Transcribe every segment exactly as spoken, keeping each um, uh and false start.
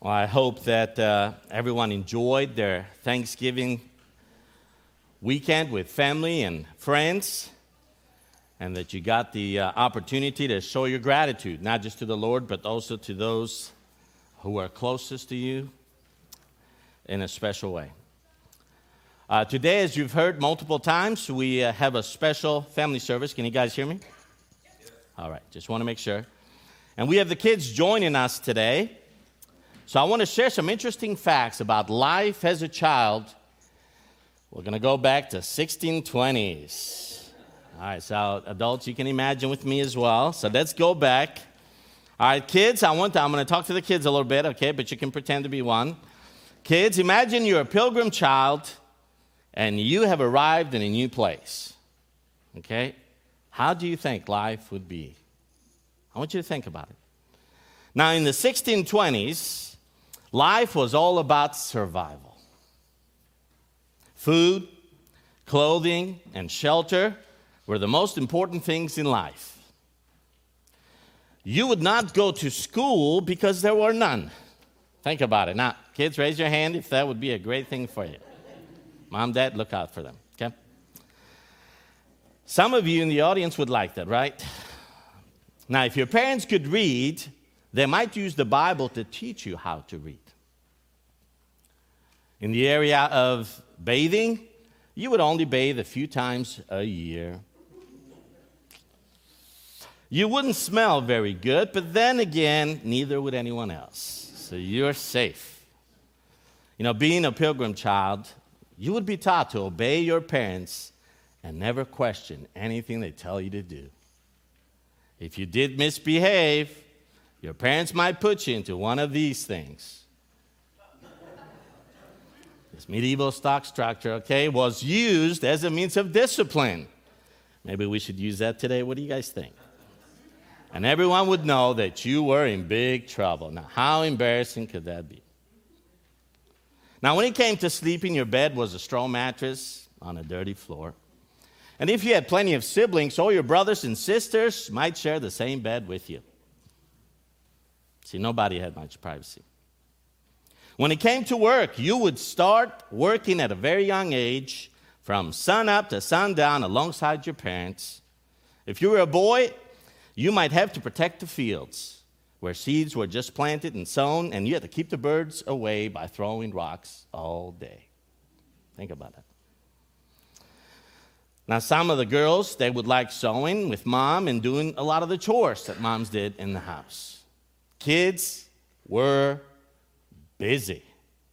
Well, I hope that uh, everyone enjoyed their Thanksgiving weekend with family and friends, and that you got the uh, opportunity to show your gratitude, not just to the Lord, but also to those who are closest to you in a special way. Uh, today, as you've heard multiple times, we uh, have a special family service. Can you guys hear me? All right, just want to make sure. And we have the kids joining us today. So I want to share some interesting facts about life as a child. We're going to go back to sixteen twenties. All right, so adults, you can imagine with me as well. So let's go back. All right, kids, I want to, I'm going to talk to the kids a little bit, okay, but you can pretend to be one. Kids, imagine you're a pilgrim child and you have arrived in a new place, okay? How do you think life would be? I want you to think about it. Now, in the sixteen twenties, life was all about survival. Food, clothing, and shelter were the most important things in life. You would not go to school because there were none. Think about it. Now, kids, raise your hand if that would be a great thing for you. Mom, Dad, look out for them, okay? Some of you in the audience would like that, right? Now, if your parents could read, they might use the Bible to teach you how to read. In the area of bathing, you would only bathe a few times a year. You wouldn't smell very good, but then again, neither would anyone else. So you're safe. You know, being a pilgrim child, you would be taught to obey your parents and never question anything they tell you to do. If you did misbehave, your parents might put you into one of these things. This medieval stock structure, okay, was used as a means of discipline. Maybe we should use that today. What do you guys think? And everyone would know that you were in big trouble. Now, how embarrassing could that be? Now, when it came to sleeping, your bed was a straw mattress on a dirty floor. And if you had plenty of siblings, all your brothers and sisters might share the same bed with you. See, nobody had much privacy. When it came to work, you would start working at a very young age, from sun up to sundown alongside your parents. If you were a boy, you might have to protect the fields where seeds were just planted and sown, and you had to keep the birds away by throwing rocks all day. Think about that. Now, some of the girls, they would like sewing with mom and doing a lot of the chores that moms did in the house. Kids were busy.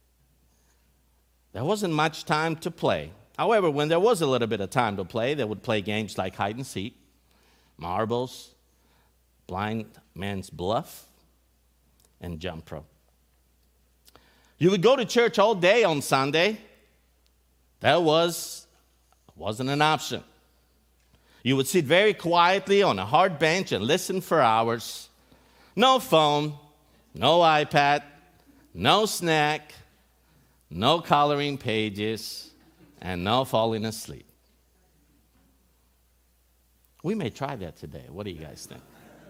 There wasn't much time to play. However, when there was a little bit of time to play, they would play games like hide and seek, marbles, blind man's bluff, and jump rope. You would go to church all day on Sunday. That was, wasn't an option. You would sit very quietly on a hard bench and listen for hours. No phone, no iPad, no snack, no coloring pages, and no falling asleep. We may try that today. What do you guys think?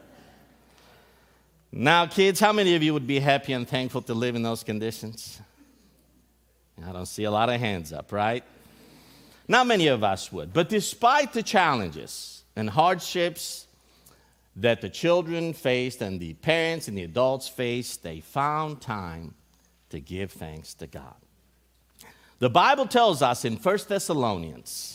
Now, kids, how many of you would be happy and thankful to live in those conditions? I don't see a lot of hands up, right? Not many of us would. But despite the challenges and hardships that the children faced and the parents and the adults faced, they found time to give thanks to God. The Bible tells us in First Thessalonians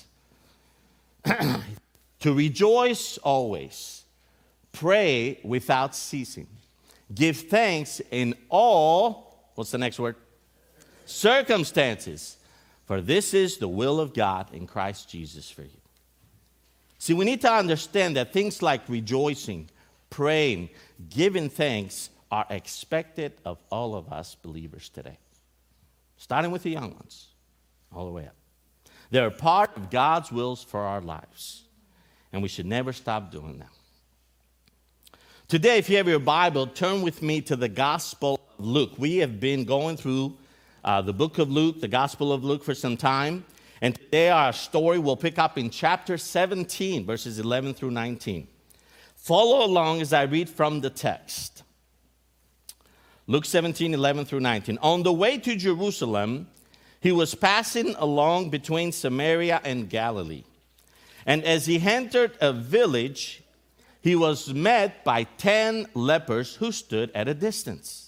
to rejoice always, pray without ceasing, give thanks in all, what's the next word? Circumstances, for this is the will of God in Christ Jesus for you. See, we need to understand that things like rejoicing, praying, giving thanks are expected of all of us believers today, starting with the young ones, all the way up. They're part of God's wills for our lives, and we should never stop doing them. Today, if you have your Bible, turn with me to the Gospel of Luke. We have been going through uh, the book of Luke, the Gospel of Luke, for some time. And today our story will pick up in chapter seventeen, verses eleven through nineteen. Follow along as I read from the text. Luke seventeen, eleven through nineteen. On the way to Jerusalem, he was passing along between Samaria and Galilee. And as he entered a village, he was met by ten lepers who stood at a distance.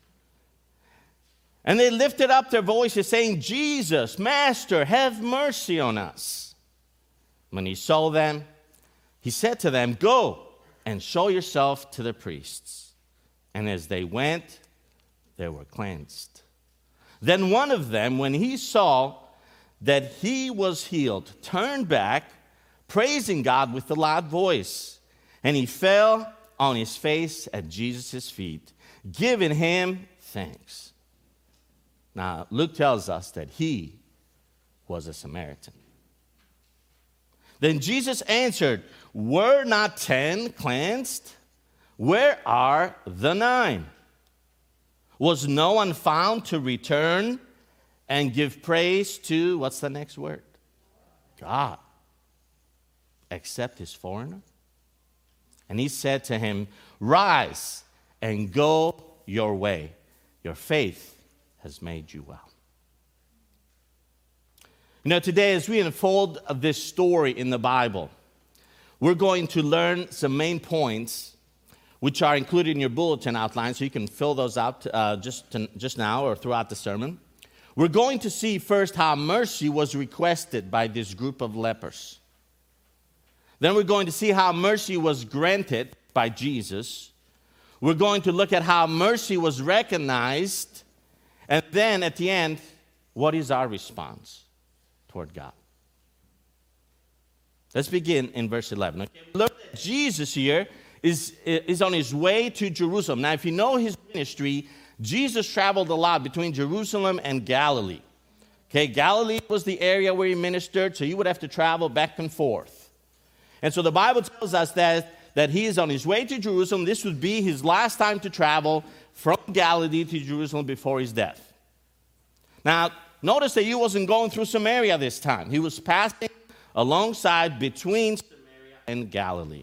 And they lifted up their voices, saying, Jesus, Master, have mercy on us. When he saw them, he said to them, Go and show yourself to the priests. And as they went, they were cleansed. Then one of them, when he saw that he was healed, turned back, praising God with a loud voice. And he fell on his face at Jesus' feet, giving him thanks. Now, Luke tells us that he was a Samaritan. Then Jesus answered, Were not ten cleansed? Where are the nine? Was no one found to return and give praise to, what's the next word? God. Except this foreigner? And he said to him, Rise and go your way. Your faith has made you well. You know, today as we unfold this story in the Bible, we're going to learn some main points which are included in your bulletin outline, so you can fill those out uh, just, to, just now or throughout the sermon. We're going to see first how mercy was requested by this group of lepers. Then we're going to see how mercy was granted by Jesus. We're going to look at how mercy was recognized. And then at the end, what is our response toward God? Let's begin in verse eleven. Okay, look at Jesus here is, is on his way to Jerusalem. Now, if you know his ministry, Jesus traveled a lot between Jerusalem and Galilee. Okay, Galilee was the area where he ministered, so he would have to travel back and forth. And so the Bible tells us that, that he is on his way to Jerusalem. This would be his last time to travel from Galilee to Jerusalem before his death. Now, notice that he wasn't going through Samaria this time. He was passing alongside between Samaria and Galilee.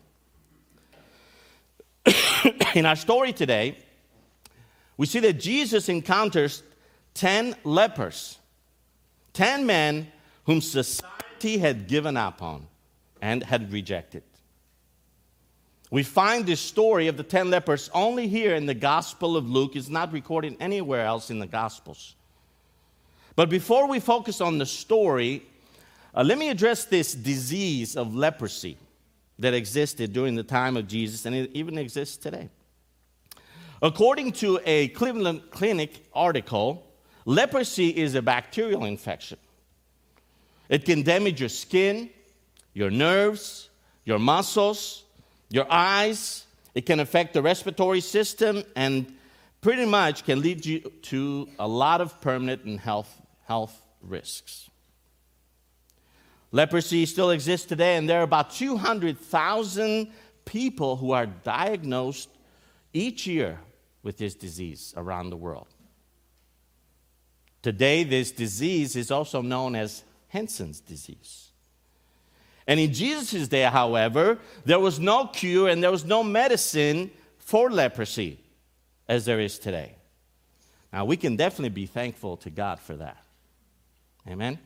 In our story today, we see that Jesus encounters ten lepers, ten men whom society had given up on and had rejected. We find this story of the ten lepers only here in the Gospel of Luke. It's not recorded anywhere else in the Gospels. But before we focus on the story, uh, let me address this disease of leprosy that existed during the time of Jesus, and it even exists today. According to a Cleveland Clinic article, leprosy is a bacterial infection. It can damage your skin, your nerves, your muscles, your eyes. It can affect the respiratory system and pretty much can lead you to a lot of permanent and health, health risks. Leprosy still exists today, and there are about two hundred thousand people who are diagnosed each year with this disease around the world. Today, this disease is also known as Hansen's disease. And in Jesus' day, however, there was no cure and there was no medicine for leprosy as there is today. Now, we can definitely be thankful to God for that. Amen?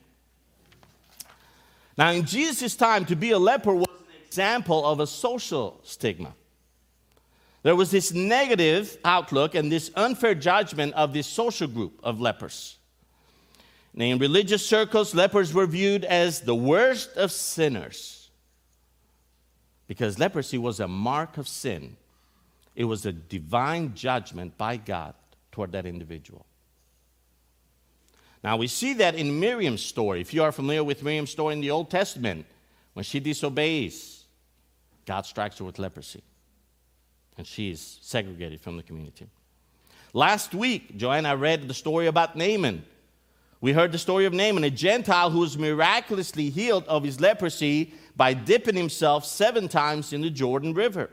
Now, in Jesus' time, to be a leper was an example of a social stigma. There was this negative outlook and this unfair judgment of this social group of lepers. Now, in religious circles, lepers were viewed as the worst of sinners because leprosy was a mark of sin. It was a divine judgment by God toward that individual. Now, we see that in Miriam's story. If you are familiar with Miriam's story in the Old Testament, when she disobeys, God strikes her with leprosy, and she is segregated from the community. Last week, Joanna read the story about Naaman. We heard the story of Naaman, a Gentile who was miraculously healed of his leprosy by dipping himself seven times in the Jordan River.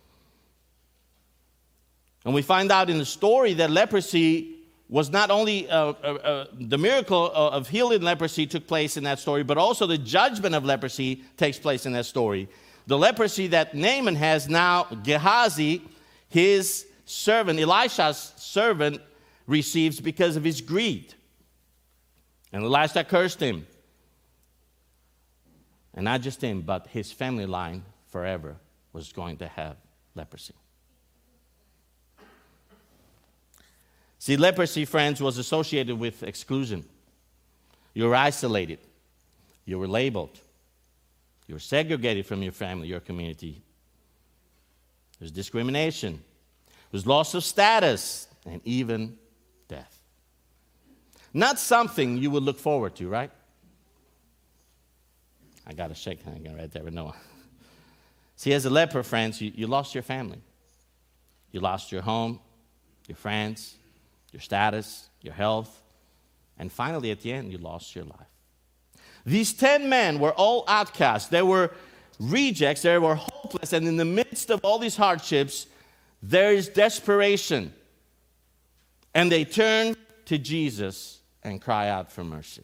And we find out in the story that leprosy was not only uh, uh, uh, the miracle of healing leprosy took place in that story, but also the judgment of leprosy takes place in that story. The leprosy that Naaman has now, Gehazi, his servant, Elisha's servant, receives because of his greed. And Elisha cursed him. And not just him, but his family line forever was going to have leprosy. See, leprosy, friends, was associated with exclusion. You were isolated. You were labeled. You were segregated from your family, your community. There's discrimination. There's loss of status, and even death. Not something you would look forward to, right? I got a shake hand right there with Noah. See, as a leper, friends, you, you lost your family. You lost your home, your friends, your status, your health, and finally, at the end, you lost your life. These ten men were all outcasts. They were rejects. They were hopeless. And in the midst of all these hardships, there is desperation. And they turn to Jesus and cry out for mercy.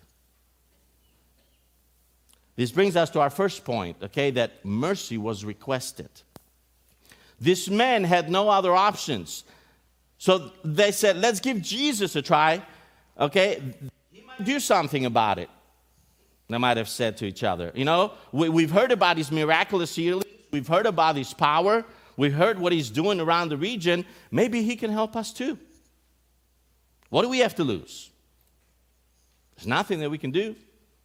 This brings us to our first point, okay, that mercy was requested. These men had no other options. So they said, let's give Jesus a try, okay? He might do something about it. They might have said to each other, you know, we, we've heard about his miraculous healing. We've heard about his power. We've heard what he's doing around the region. Maybe he can help us too. What do we have to lose? There's nothing that we can do.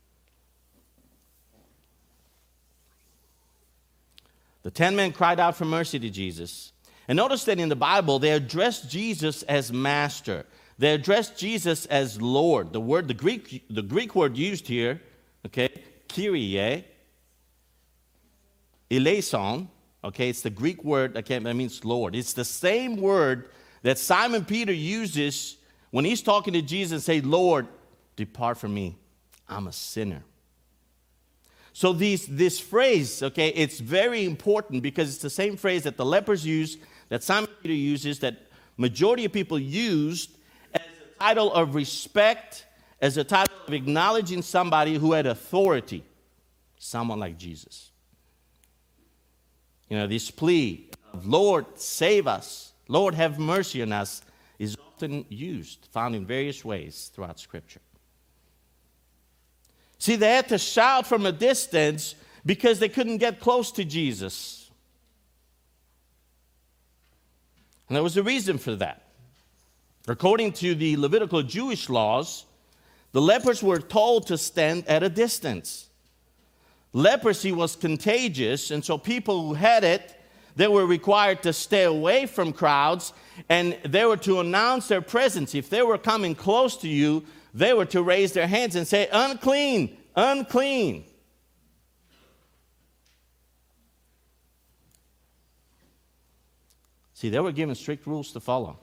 The ten men cried out for mercy to Jesus. And notice that in the Bible, they addressed Jesus as master. They addressed Jesus as Lord. The word, the Greek, the Greek word used here, okay, Kyrie, eleison, okay, it's the Greek word, okay, that means Lord. It's the same word that Simon Peter uses when he's talking to Jesus and say, Lord, depart from me, I'm a sinner. So these, this phrase, okay, it's very important because it's the same phrase that the lepers use, that Simon Peter uses, that majority of people used as a title of respect, as a title of acknowledging somebody who had authority, someone like Jesus. You know, this plea of, Lord, save us, Lord, have mercy on us, is often used, found in various ways throughout Scripture. See, they had to shout from a distance because they couldn't get close to Jesus. And there was a reason for that. According to the Levitical Jewish laws, the lepers were told to stand at a distance. Leprosy was contagious, and so people who had it, they were required to stay away from crowds, and they were to announce their presence. If they were coming close to you, they were to raise their hands and say, unclean, unclean. See, they were given strict rules to follow.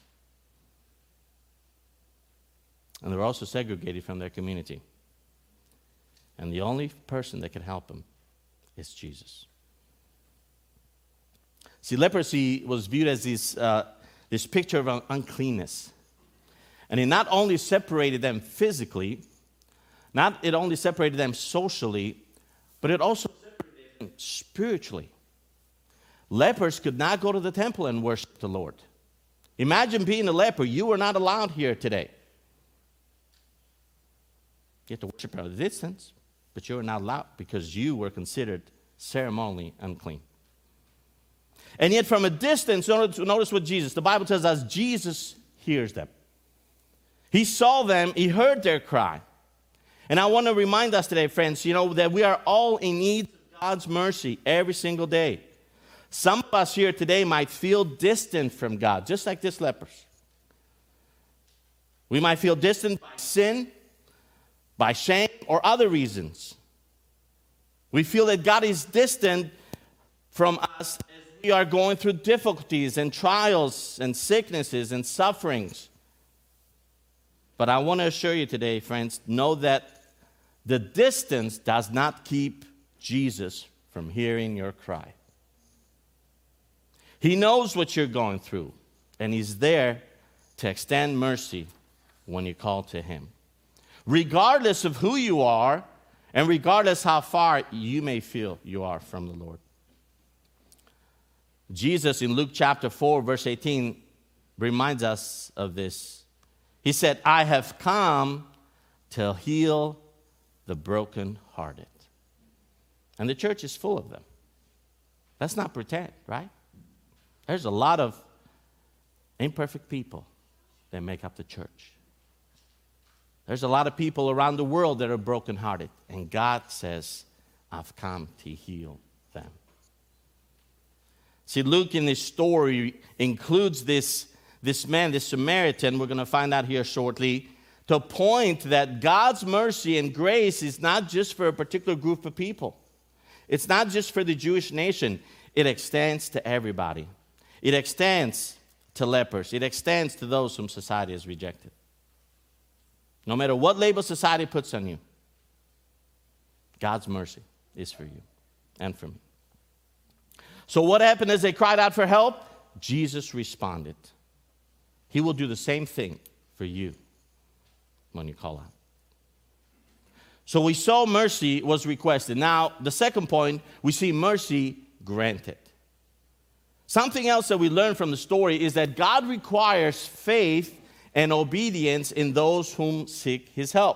And they were also segregated from their community. And the only person that could help them is Jesus. See, leprosy was viewed as this, uh, this picture of uncleanness. And it not only separated them physically, not it only separated them socially, but it also separated them spiritually. Lepers could not go to the temple and worship the Lord. Imagine being a leper. You were not allowed here today. You have to worship at a distance, but you were not allowed because you were considered ceremonially unclean. And yet from a distance, notice what Jesus, the Bible tells us, Jesus hears them. He saw them, he heard their cry. And I want to remind us today, friends, you know, that we are all in need of God's mercy every single day. Some of us here today might feel distant from God, just like this lepers. We might feel distant by sin, by shame, or other reasons. We feel that God is distant from us as we are going through difficulties and trials and sicknesses and sufferings. But I want to assure you today, friends, know that the distance does not keep Jesus from hearing your cry. He knows what you're going through, and he's there to extend mercy when you call to him. Regardless of who you are, and regardless how far you may feel you are from the Lord. Jesus in Luke chapter four, verse eighteen, reminds us of this. He said, I have come to heal the brokenhearted. And the church is full of them. Let's not pretend, right? There's a lot of imperfect people that make up the church. There's a lot of people around the world that are brokenhearted. And God says, I've come to heal them. See, Luke in this story includes this, this man, this Samaritan, we're going to find out here shortly, to point that God's mercy and grace is not just for a particular group of people. It's not just for the Jewish nation. It extends to everybody. It extends to lepers. It extends to those whom society has rejected. No matter what label society puts on you, God's mercy is for you and for me. So what happened as they cried out for help? Jesus responded. He will do the same thing for you when you call out. So we saw mercy was requested. Now, the second point, we see mercy granted. Something else that we learn from the story is that God requires faith and obedience in those whom seek his help.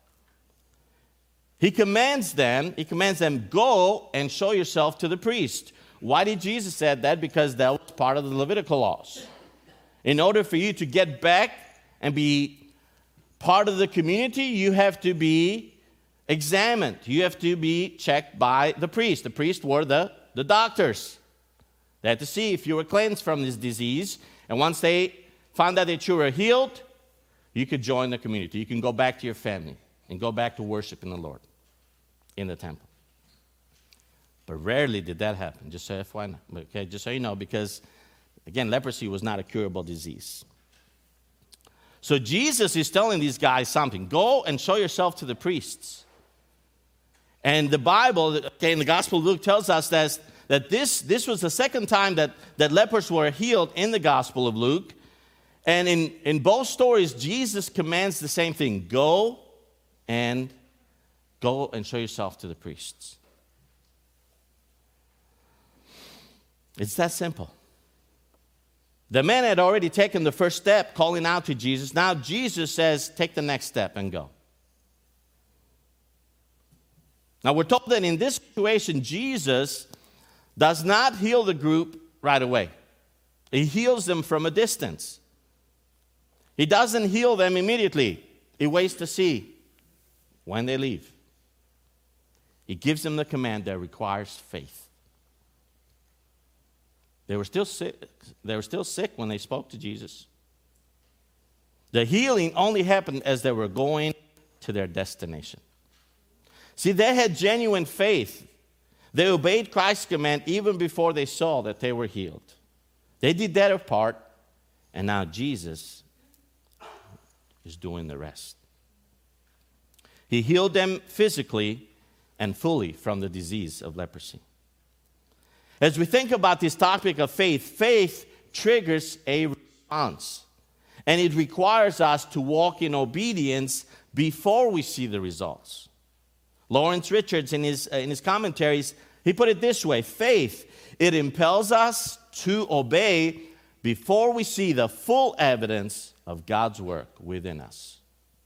He commands them, he commands them, go and show yourself to the priest. Why did Jesus say that? Because that was part of the Levitical laws. In order for you to get back and be part of the community, you have to be examined. You have to be checked by the priest. The priests were the, the doctors. They had to see if you were cleansed from this disease. And once they found out that you were healed, you could join the community. You can go back to your family and go back to worshiping the Lord in the temple. But rarely did that happen, just so F Y I, okay, just so you know, because, again, leprosy was not a curable disease. So Jesus is telling these guys something. Go and show yourself to the priests. And the Bible, okay, in the Gospel of Luke tells us that, that this, this was the second time that, that lepers were healed in the Gospel of Luke. And in, in both stories, Jesus commands the same thing. Go and go and show yourself to the priests. It's that simple. The man had already taken the first step, calling out to Jesus. Now Jesus says, take the next step and go. Now we're told that in this situation, Jesus does not heal the group right away. He heals them from a distance. He doesn't heal them immediately. He waits to see when they leave. He gives them the command that requires faith. They were still sick. They were still sick when they spoke to Jesus. The healing only happened as they were going to their destination. See, they had genuine faith. They obeyed Christ's command even before they saw that they were healed. They did their part, and now Jesus is doing the rest. He healed them physically and fully from the disease of leprosy. As we think about this topic of faith, faith triggers a response. And it requires us to walk in obedience before we see the results. Lawrence Richards, in his, uh, in his commentaries, he put it this way: faith, it impels us to obey before we see the full evidence of God's work within us.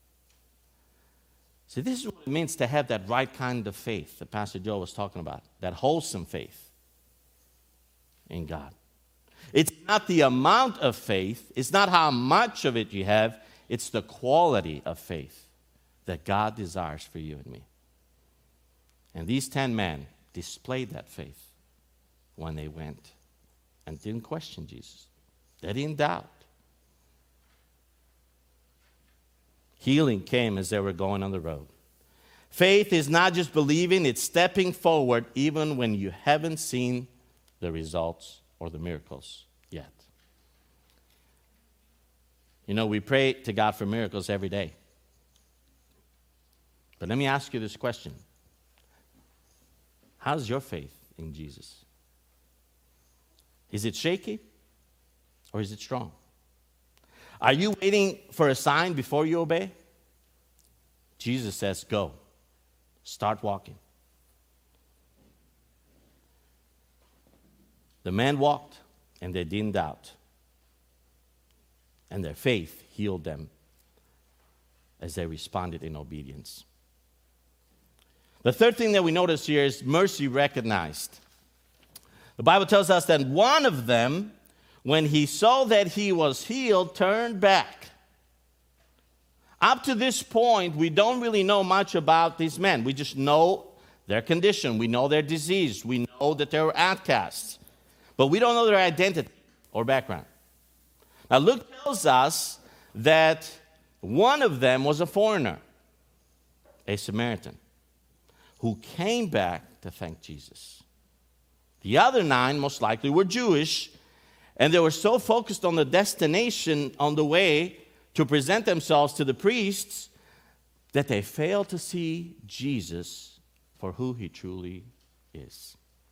See, this is what it means to have that right kind of faith that Pastor Joe was talking about, that wholesome faith in God. It's not the amount of faith, it's not how much of it you have, it's the quality of faith that God desires for you and me. And these ten men displayed that faith when they went and didn't question Jesus. They didn't doubt. Healing came as they were going on the road. Faith is not just believing, it's stepping forward even when you haven't seen the results or the miracles yet. You know, we pray to God for miracles every day. But let me ask you this question. How's your faith in Jesus? Is it shaky or is it strong? Are you waiting for a sign before you obey? Jesus says, go. Start walking. The man walked, and they didn't doubt. And their faith healed them as they responded in obedience. The third thing that we notice here is mercy recognized. The Bible tells us that one of them, when he saw that he was healed, turned back. Up to this point, we don't really know much about these men. We just know their condition. We know their disease. We know that they were outcasts. But we don't know their identity or background. Now, Luke tells us that one of them was a foreigner, a Samaritan, who came back to thank Jesus. The other nine most likely were Jewish, and they were so focused on the destination on the way to present themselves to the priests that they failed to see Jesus for who he truly is.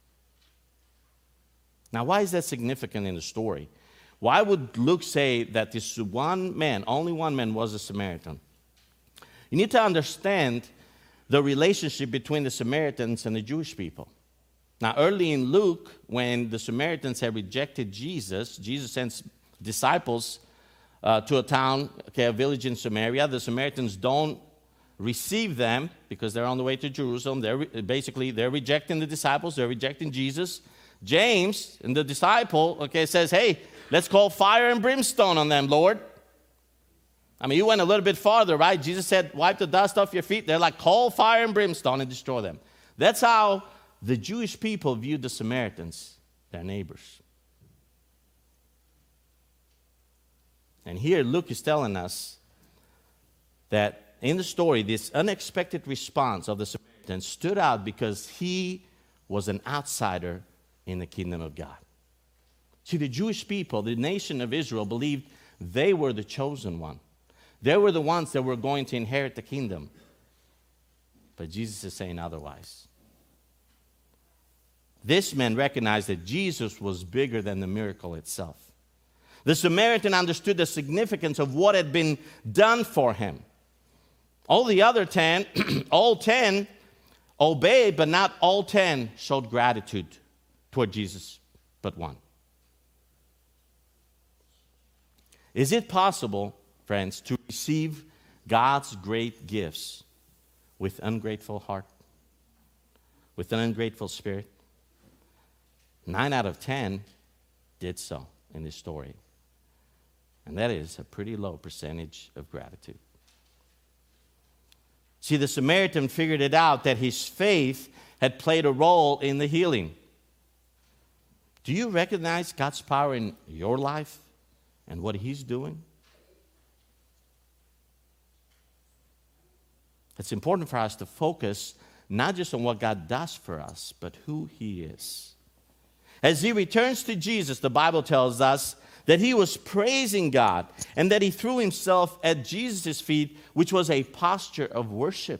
Now, why is that significant in the story? Why would Luke say that this one man, only one man, was a Samaritan? You need to understand the relationship between the Samaritans and the Jewish people. Now, early in Luke, when the Samaritans had rejected Jesus, Jesus sends disciples uh, to a town, okay, a village in Samaria. The Samaritans don't receive them because they're on the way to Jerusalem. They're re- basically, they're rejecting the disciples. They're rejecting Jesus. James, and the disciple, okay, says, hey, let's call fire and brimstone on them, Lord. I mean, you went a little bit farther, right? Jesus said, wipe the dust off your feet. They're like, call fire and brimstone and destroy them. That's how the Jewish people viewed the Samaritans, their neighbors. And here Luke is telling us that in the story, this unexpected response of the Samaritans stood out because he was an outsider in the kingdom of God. See, the Jewish people, the nation of Israel, believed they were the chosen one. They were the ones that were going to inherit the kingdom. But Jesus is saying otherwise. This man recognized that Jesus was bigger than the miracle itself. The Samaritan understood the significance of what had been done for him. All the other ten, all ten obeyed, but not all ten showed gratitude toward Jesus, but one. Is it possible, friends, to receive God's great gifts with ungrateful heart, with an ungrateful spirit? Nine out of ten did so in this story. And that is a pretty low percentage of gratitude. See, the Samaritan figured it out that his faith had played a role in the healing. Do you recognize God's power in your life and what he's doing? It's important for us to focus not just on what God does for us, but who he is. As he returns to Jesus, the Bible tells us that he was praising God and that he threw himself at Jesus' feet, which was a posture of worship.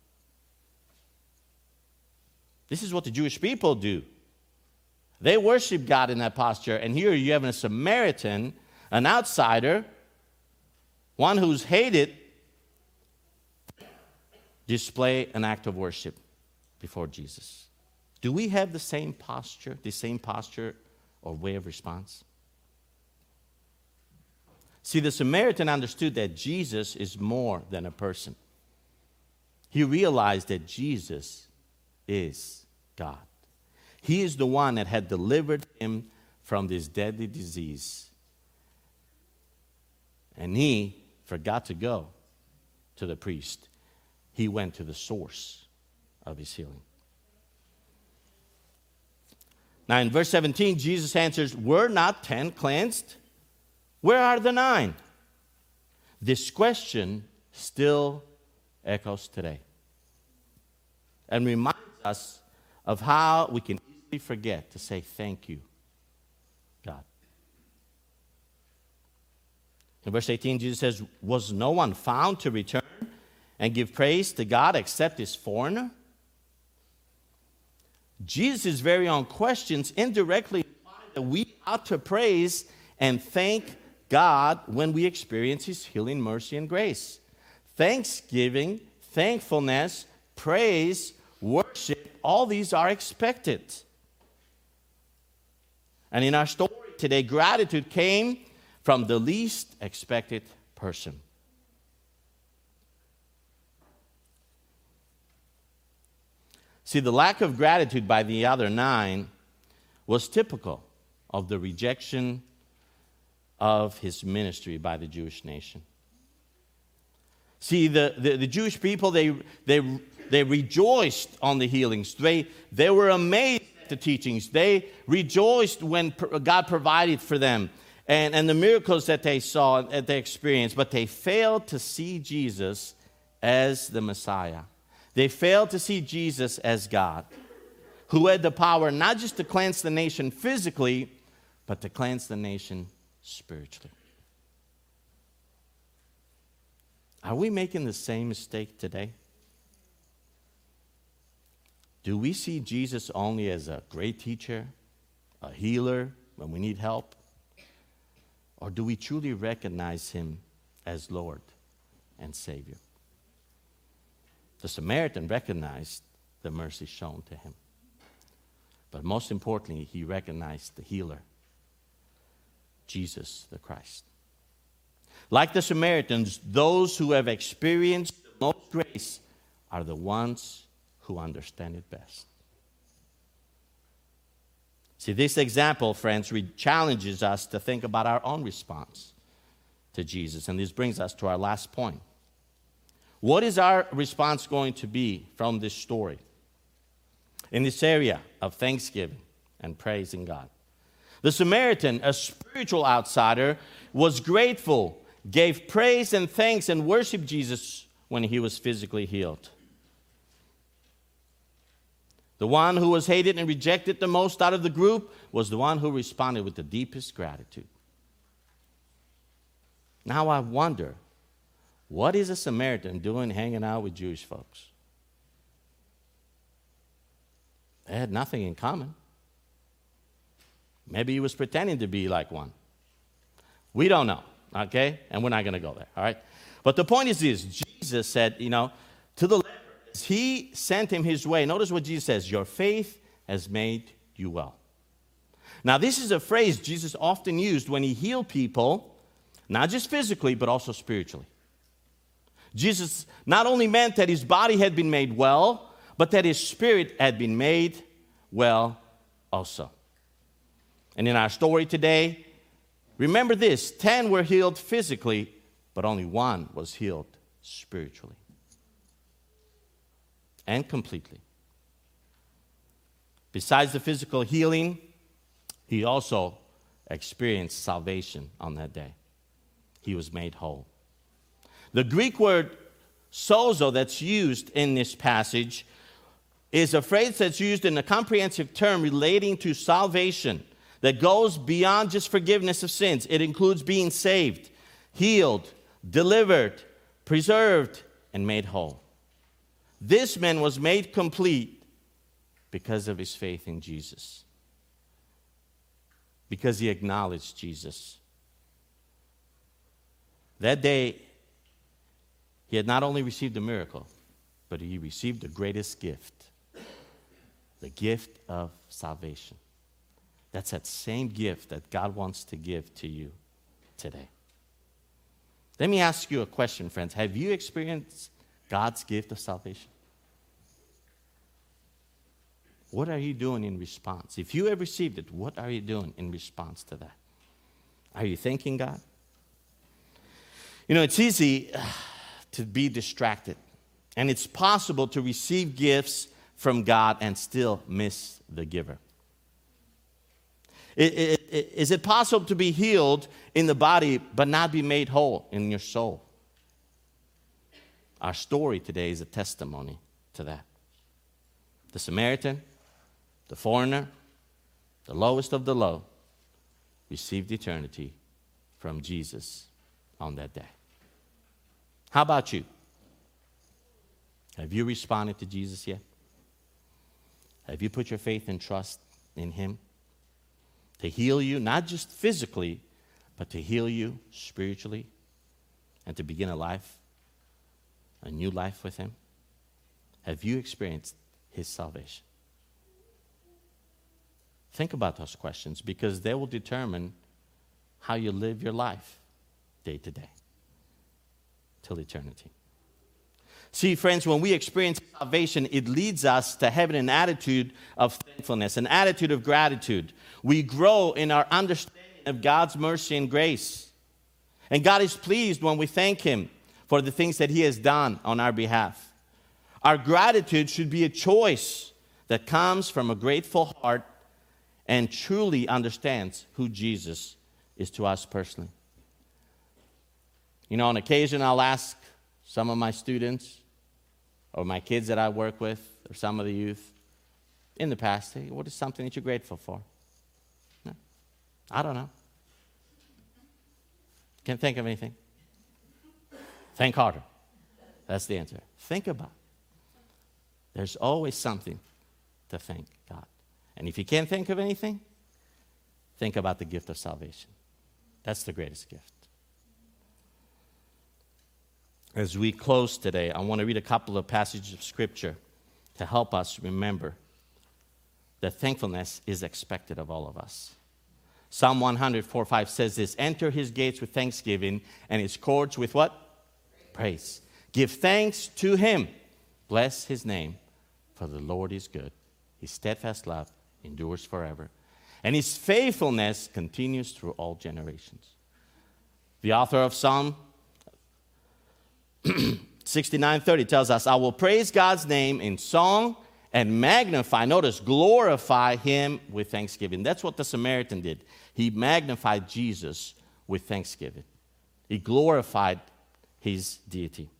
This is what the Jewish people do. They worship God in that posture. And here you have a Samaritan, an outsider, one who's hated, display an act of worship before Jesus. Do we have the same posture, the same posture or way of response? See, the Samaritan understood that Jesus is more than a person. He realized that Jesus is God. He is the one that had delivered him from this deadly disease. And he forgot to go to the priest. He went to the source of his healing. Now in verse seventeen, Jesus answers, were not ten cleansed? Where are the nine? This question still echoes today and reminds us of how we can easily forget to say thank you, God. In verse eighteen, Jesus says, was no one found to return and give praise to God except this foreigner? Jesus' very own questions indirectly imply that we ought to praise and thank God when we experience his healing mercy and grace. Thanksgiving, thankfulness, praise, worship, all these are expected. And in our story today, gratitude came from the least expected person. See, the lack of gratitude by the other nine was typical of the rejection of his ministry by the Jewish nation. See, the, the, the Jewish people, they, they, they rejoiced on the healings. They, they were amazed at the teachings. They rejoiced when God provided for them and, and the miracles that they saw, that they experienced. But they failed to see Jesus as the Messiah. They failed to see Jesus as God, who had the power not just to cleanse the nation physically, but to cleanse the nation spiritually. Are we making the same mistake today? Do we see Jesus only as a great teacher, a healer when we need help? Or do we truly recognize him as Lord and Savior? The Samaritan recognized the mercy shown to him. But most importantly, he recognized the healer, Jesus the Christ. Like the Samaritans, those who have experienced the most grace are the ones who understand it best. See, this example, friends, challenges us to think about our own response to Jesus. And this brings us to our last point. What is our response going to be from this story in this area of thanksgiving and praising God? The Samaritan, a spiritual outsider, was grateful, gave praise and thanks, and worshiped Jesus when he was physically healed. The one who was hated and rejected the most out of the group was the one who responded with the deepest gratitude. Now I wonder, what is a Samaritan doing hanging out with Jewish folks? They had nothing in common. Maybe he was pretending to be like one. We don't know, okay? And we're not going to go there, all right? But the point is this. Jesus said, you know, to the leper, as he sent him his way. Notice what Jesus says, your faith has made you well. Now, this is a phrase Jesus often used when he healed people, not just physically, but also spiritually. Jesus not only meant that his body had been made well, but that his spirit had been made well also. And in our story today, remember this, ten were healed physically, but only one was healed spiritually and completely. Besides the physical healing, he also experienced salvation on that day. He was made whole. The Greek word sozo that's used in this passage is a phrase that's used in a comprehensive term relating to salvation that goes beyond just forgiveness of sins. It includes being saved, healed, delivered, preserved, and made whole. This man was made complete because of his faith in Jesus, because he acknowledged Jesus. That day, he had not only received a miracle, but he received the greatest gift, the gift of salvation. That's that same gift that God wants to give to you today. Let me ask you a question, friends. Have you experienced God's gift of salvation? What are you doing in response? If you have received it, what are you doing in response to that? Are you thanking God? You know, it's easy to be distracted, and it's possible to receive gifts from God and still miss the giver. Is it possible to be healed in the body but not be made whole in your soul? Our story today is a testimony to that. The Samaritan, the foreigner, the lowest of the low, received eternity from Jesus on that day. How about you? Have you responded to Jesus yet? Have you put your faith and trust in him to heal you, not just physically, but to heal you spiritually and to begin a life, a new life with him? Have you experienced his salvation? Think about those questions because they will determine how you live your life day to day till eternity. See, friends, when we experience salvation, it leads us to having an attitude of thankfulness, an attitude of gratitude. We grow in our understanding of God's mercy and grace. And God is pleased when we thank Him for the things that He has done on our behalf. Our gratitude should be a choice that comes from a grateful heart and truly understands who Jesus is to us personally. You know, on occasion I'll ask some of my students or my kids that I work with or some of the youth in the past, hey, what is something that you're grateful for? No, I don't know. Can't think of anything. Think harder. That's the answer. Think about it. There's always something to thank God. And if you can't think of anything, think about the gift of salvation. That's the greatest gift. As we close today, I want to read a couple of passages of Scripture to help us remember that thankfulness is expected of all of us. Psalm one hundred four five says this, enter His gates with thanksgiving and His courts with what? Praise. Give thanks to Him. Bless His name, for the Lord is good. His steadfast love endures forever, and His faithfulness continues through all generations. The author of Psalm sixty-nine thirty tells us, I will praise God's name in song and magnify, notice, glorify Him with thanksgiving. That's what the Samaritan did. He magnified Jesus with thanksgiving. He glorified His deity.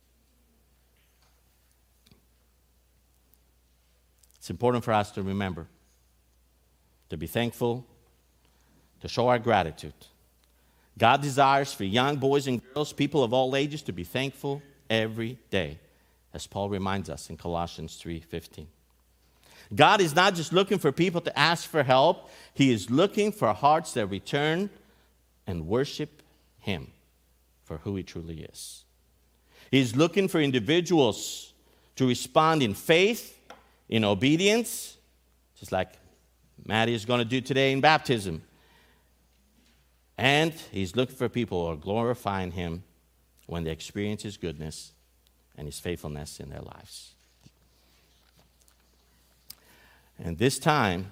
It's important for us to remember, to be thankful, to show our gratitude. God desires for young boys and girls, people of all ages, to be thankful every day, as Paul reminds us in Colossians three fifteen. God is not just looking for people to ask for help. He is looking for hearts that return and worship Him for who He truly is. He's looking for individuals to respond in faith, in obedience, just like Maddie is going to do today in baptism. And He's looking for people who are glorifying Him when they experience His goodness and His faithfulness in their lives. And this time,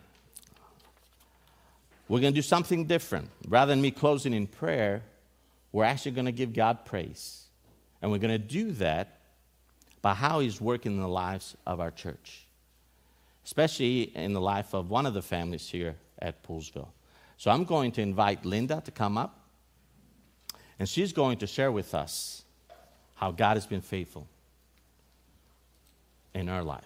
we're going to do something different. Rather than me closing in prayer, we're actually going to give God praise. And we're going to do that by how He's working in the lives of our church, especially in the life of one of the families here at Poolsville. So I'm going to invite Linda to come up, and she's going to share with us how God has been faithful in her life.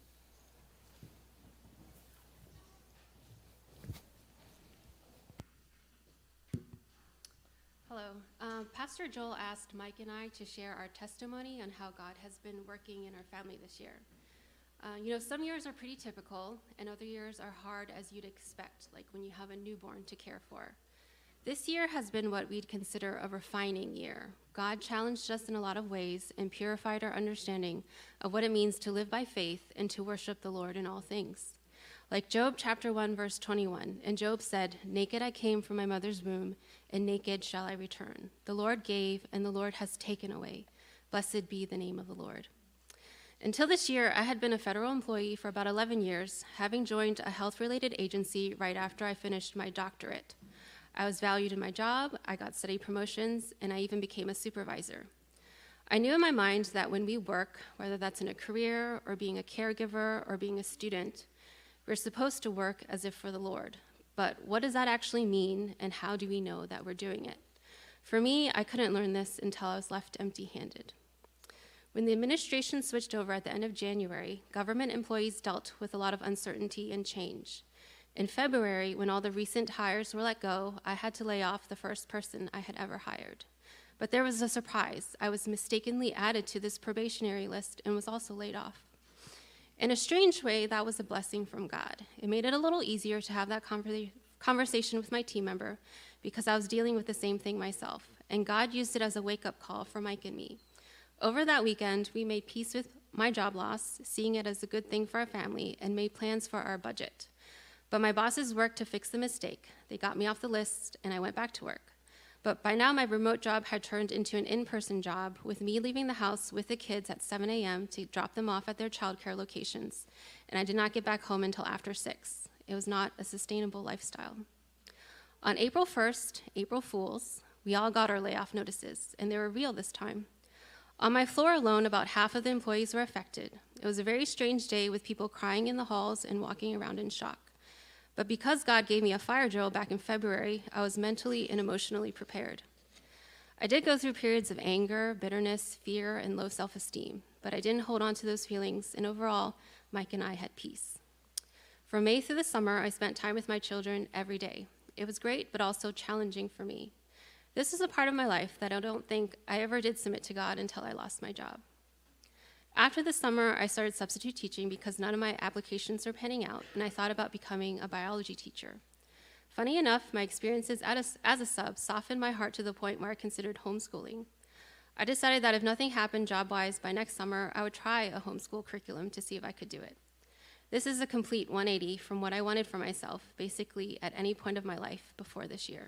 Hello. Um, Pastor Joel asked Mike and I to share our testimony on how God has been working in our family this year. Uh, you know, some years are pretty typical, and other years are hard as you'd expect, like when you have a newborn to care for. This year has been what we'd consider a refining year. God challenged us in a lot of ways and purified our understanding of what it means to live by faith and to worship the Lord in all things. Like Job chapter one, verse twenty-one, and Job said, naked I came from my mother's womb, and naked shall I return. The Lord gave, and the Lord has taken away. Blessed be the name of the Lord. Until this year, I had been a federal employee for about eleven years, having joined a health-related agency right after I finished my doctorate. I was valued in my job, I got steady promotions, and I even became a supervisor. I knew in my mind that when we work, whether that's in a career or being a caregiver or being a student, we're supposed to work as if for the Lord. But what does that actually mean, and how do we know that we're doing it? For me, I couldn't learn this until I was left empty-handed. When the administration switched over at the end of January, government employees dealt with a lot of uncertainty and change. In February, when all the recent hires were let go, I had to lay off the first person I had ever hired. But there was a surprise. I was mistakenly added to this probationary list and was also laid off. In a strange way, that was a blessing from God. It made it a little easier to have that conver- conversation with my team member because I was dealing with the same thing myself, and God used it as a wake-up call for Mike and me. Over that weekend, we made peace with my job loss, seeing it as a good thing for our family, and made plans for our budget. But my bosses worked to fix the mistake. They got me off the list, and I went back to work. But by now, my remote job had turned into an in-person job, with me leaving the house with the kids at seven a.m. to drop them off at their childcare locations, and I did not get back home until after six. It was not a sustainable lifestyle. On April first, April Fools, we all got our layoff notices, and they were real this time. On my floor alone, about half of the employees were affected. It was a very strange day with people crying in the halls and walking around in shock. But because God gave me a fire drill back in February, I was mentally and emotionally prepared. I did go through periods of anger, bitterness, fear, and low self-esteem, but I didn't hold on to those feelings, and overall, Mike and I had peace. From May through the summer, I spent time with my children every day. It was great, but also challenging for me. This is a part of my life that I don't think I ever did submit to God until I lost my job. After the summer, I started substitute teaching because none of my applications were panning out, and I thought about becoming a biology teacher. Funny enough, my experiences as a, as a sub softened my heart to the point where I considered homeschooling. I decided that if nothing happened job-wise by next summer, I would try a homeschool curriculum to see if I could do it. This is a complete one eighty from what I wanted for myself, basically at any point of my life before this year.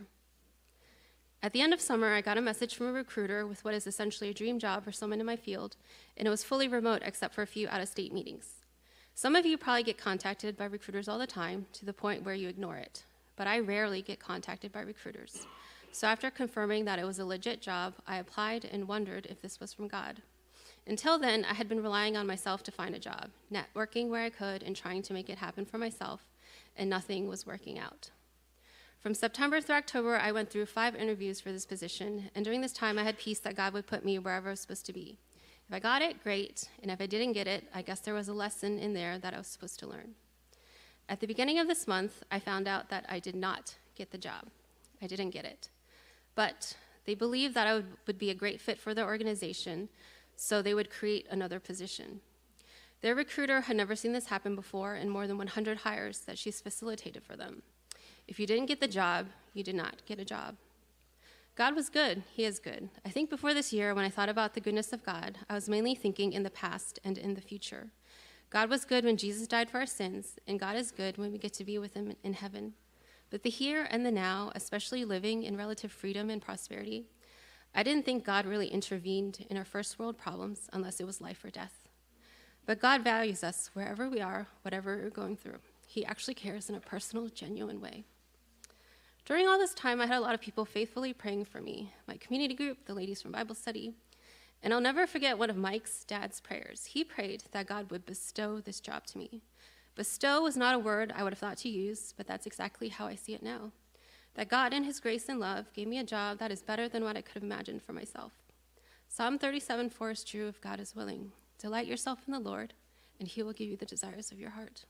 At the end of summer, I got a message from a recruiter with what is essentially a dream job for someone in my field, and it was fully remote except for a few out-of-state meetings. Some of you probably get contacted by recruiters all the time, to the point where you ignore it, but I rarely get contacted by recruiters. So after confirming that it was a legit job, I applied and wondered if this was from God. Until then, I had been relying on myself to find a job, networking where I could and trying to make it happen for myself, and nothing was working out. From September through October, I went through five interviews for this position, and during this time, I had peace that God would put me wherever I was supposed to be. If I got it, great, and if I didn't get it, I guess there was a lesson in there that I was supposed to learn. At the beginning of this month, I found out that I did not get the job. I didn't get it. But they believed that I would, would be a great fit for their organization, so they would create another position. Their recruiter had never seen this happen before in more than one hundred hires that she's facilitated for them. If you didn't get the job, you did not get a job. God was good. He is good. I think before this year, when I thought about the goodness of God, I was mainly thinking in the past and in the future. God was good when Jesus died for our sins, and God is good when we get to be with him in heaven. But the here and the now, especially living in relative freedom and prosperity, I didn't think God really intervened in our first world problems unless it was life or death. But God values us wherever we are, whatever we're going through. He actually cares in a personal, genuine way. During all this time, I had a lot of people faithfully praying for me, my community group, the ladies from Bible study, and I'll never forget one of Mike's dad's prayers. He prayed that God would bestow this job to me. Bestow was not a word I would have thought to use, but that's exactly how I see it now. That God, in his grace and love, gave me a job that is better than what I could have imagined for myself. Psalm thirty-seven four is true if God is willing. Delight yourself in the Lord, and he will give you the desires of your heart.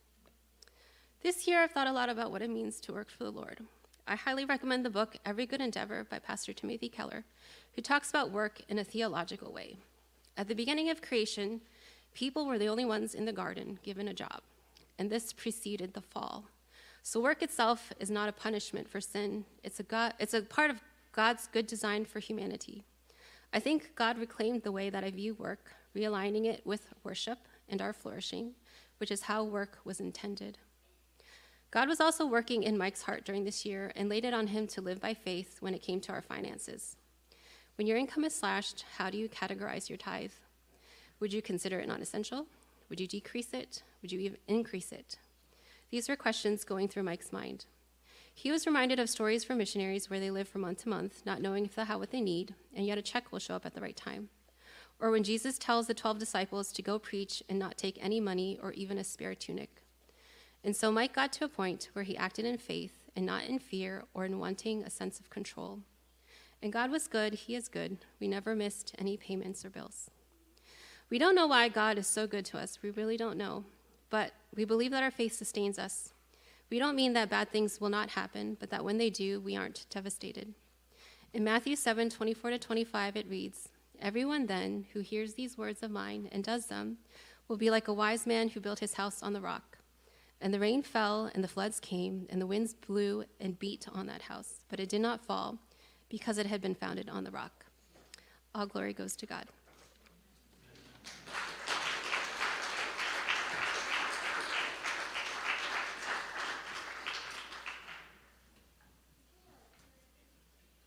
This year, I've thought a lot about what it means to work for the Lord. I highly recommend the book Every Good Endeavor by Pastor Timothy Keller, who talks about work in a theological way. At the beginning of creation, people were the only ones in the garden given a job, and this preceded the fall. So work itself is not a punishment for sin. It's a, God, it's a part of God's good design for humanity. I think God reclaimed the way that I view work, realigning it with worship and our flourishing, which is how work was intended. God was also working in Mike's heart during this year and laid it on him to live by faith when it came to our finances. When your income is slashed, how do you categorize your tithe? Would you consider it non-essential? Would you decrease it? Would you even increase it? These were questions going through Mike's mind. He was reminded of stories from missionaries where they live from month to month, not knowing if they'll have what they need, and yet a check will show up at the right time. Or when Jesus tells the twelve disciples to go preach and not take any money or even a spare tunic. And so Mike got to a point where he acted in faith and not in fear or in wanting a sense of control. And God was good. He is good. We never missed any payments or bills. We don't know why God is so good to us. We really don't know. But we believe that our faith sustains us. We don't mean that bad things will not happen, but that when they do, we aren't devastated. In Matthew seven twenty-four to twenty-five, it reads, "Everyone then who hears these words of mine and does them will be like a wise man who built his house on the rock. And the rain fell, and the floods came, and the winds blew and beat on that house. But it did not fall, because it had been founded on the rock." All glory goes to God.